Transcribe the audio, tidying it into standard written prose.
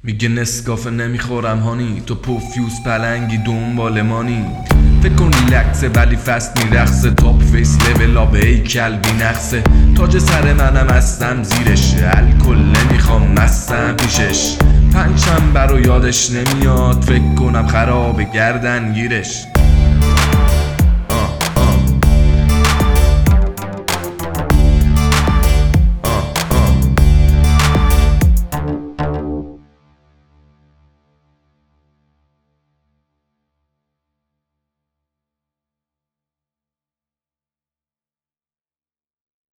میگه نسکافه نمیخورم هانی، تو پوفیوز پلنگی دنبال مانی. فکر کن ریلکسه ولی فست میرقصه، تاپ فیس لول آب هیکل بی نقصه. تاج سر منم هستم زیرش، الکل نمیخوام مستم پیشش. پنجشنبه رو یادش نمیاد، فکر کنم خراب گردن گیرش.